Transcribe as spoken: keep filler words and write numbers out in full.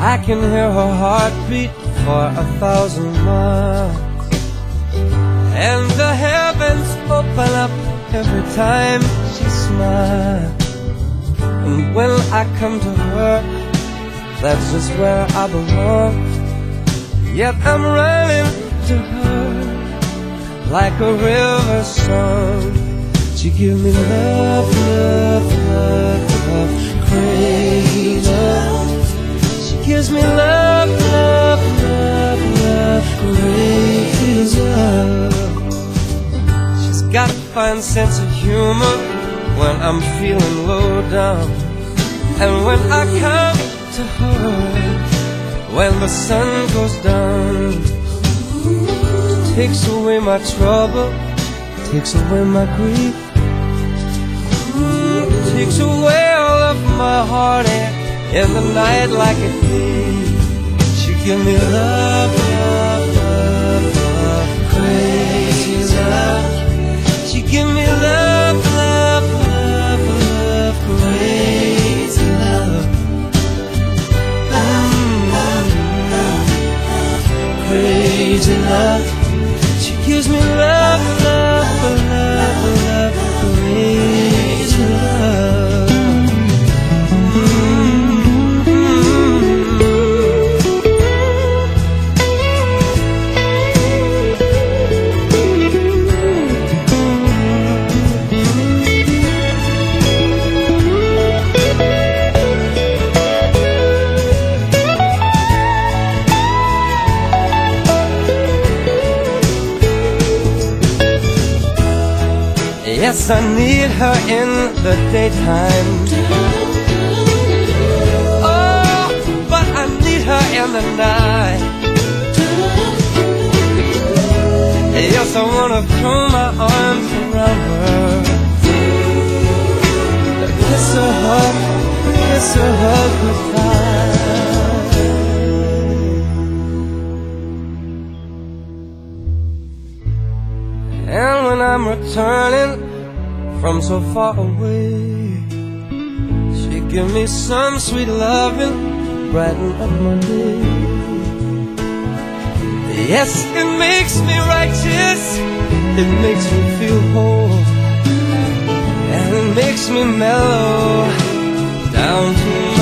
I can hear her heartbeat for a thousand miles, and the heavens open up every time she smiles. And when I come to her, that's just where I belong. Yet I'm running to her like a river song. She gives me love, love, love, love, crazy love. She gives me love, love, love, love, crazy love. She's got a fine sense of humor when I'm feeling low down, and when I come to her when the sun goes down. Takes away my trouble, takes away my grief, takes away all of my heartache in the night like a thief. She give me love, love, love, love, crazy love. She give me love, love, love, love, crazy love. Crazy love. She gives me love, love, love, love, crazy love. Yes, I need her in the daytime. Oh, but I need her in the night. Yes, I wanna throw my arms around her, kiss her, hug, kiss her, hug goodbye. And when I'm returning from so far away, she give me some sweet loving, brighten up my day. Yes, it makes me righteous, it makes me feel whole, and it makes me mellow down to